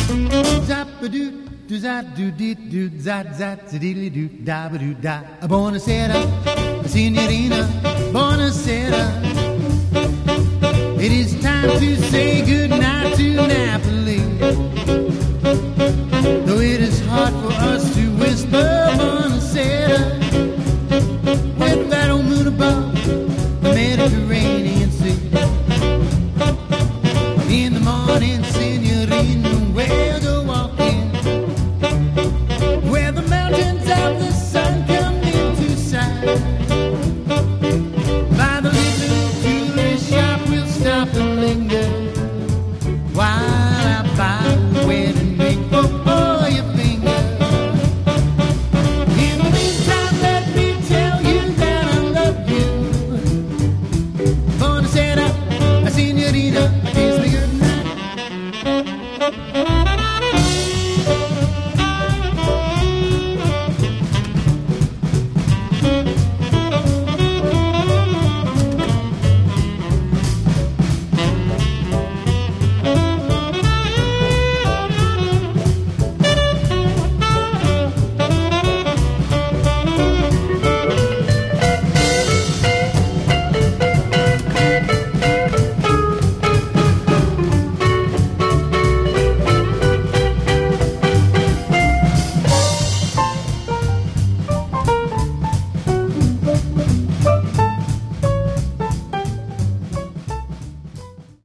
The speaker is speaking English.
Buonasera, signorina, buonasera. It is time to say goodnight to Napoli. Though it is hard for us to whisper buonasera, with that old moon above the Mediterranean Sea. In the morning, signorina, we'll go walking where the mountains of the sun come into sight. By the little jewelry shop, we'll stop and linger while I buy a wedding ring for your finger. In the meantime, let me tell you that I love you. Buonasera, signorina, kiss me goodnight.